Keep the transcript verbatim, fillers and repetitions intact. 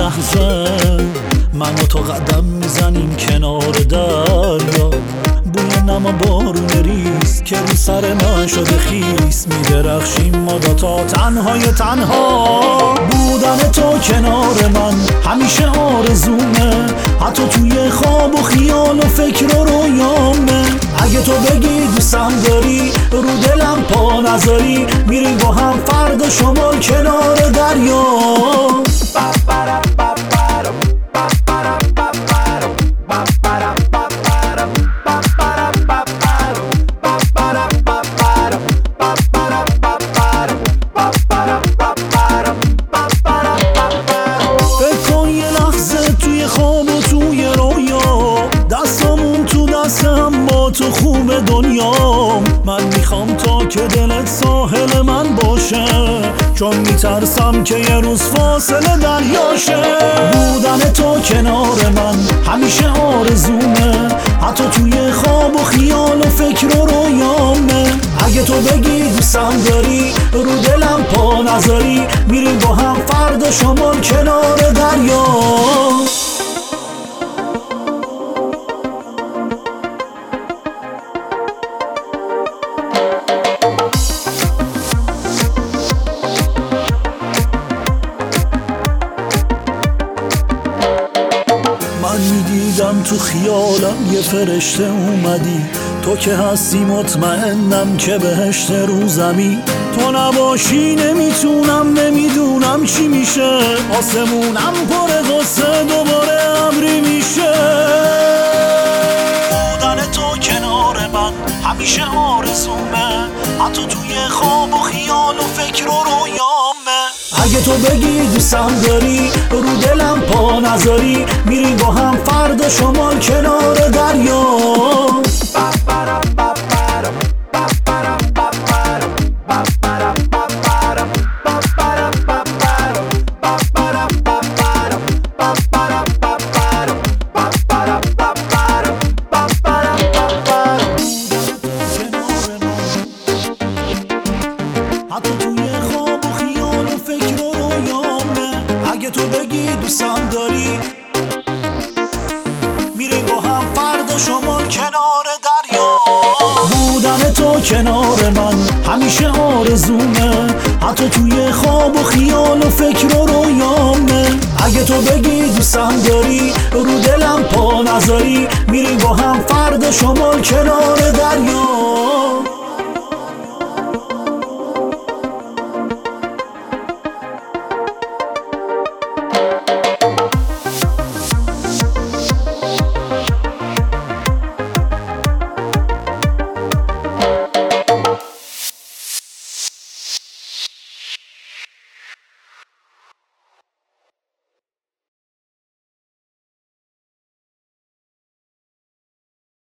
لحظه من و تو قدم میزنیم کنار دریا، بوی نما بارون ریز که رو سر من شده خیس، میدرخشیم ما دوتا تنهای تنها. بودن تو کنار من همیشه آرزومه، حتی توی خواب و خیال و فکر و رویامه. اگه تو بگی دوستم داری رو دلم پا نذاری، میریم با هم فردا شمال کنار دریا. بکن یه لحظه توی خواب و توی رویا، دستامون تو دستم با تو خوب دنیا. من میخوام تا که دلت ساحل من باشه، چون میترسم که یه روز فاصله دریاشه. بودن تو کنار من همیشه آرزومه، حتی توی خواب و خیال و فکر و رویامه. اگه تو بگی دوستم داری رو دلم پا نذاری، میریم با هم فردا شمال کنار دریا. من میدیدم تو خیالم یه فرشته اومدی، تو که هستی مطمئنم که بهشت رو زمین. تو نباشی نمیتونم نمیدونم چی میشه، آسمونم پر غصه دوباره ابری میشه. بودن تو کنار من همیشه آرزومه، حتی توی خواب و خیال و فکر و رویامه. اگه تو بگی دوستم داری رو دلم پا نذاری، میریم با هم فردا شمال کنار دریا. حتی توی خواب و خیال و فکر و رویامه. اگه تو بگی دوستم داری، میریم با هم فردا شمال کنار دریا. بودن تو کنار من همیشه آرزومه، حتی توی خواب و خیال و فکر و رویامه. اگه تو بگی دوستم داری رو دلم پا نذاری، میریم با هم فردا شمال کنار دریا.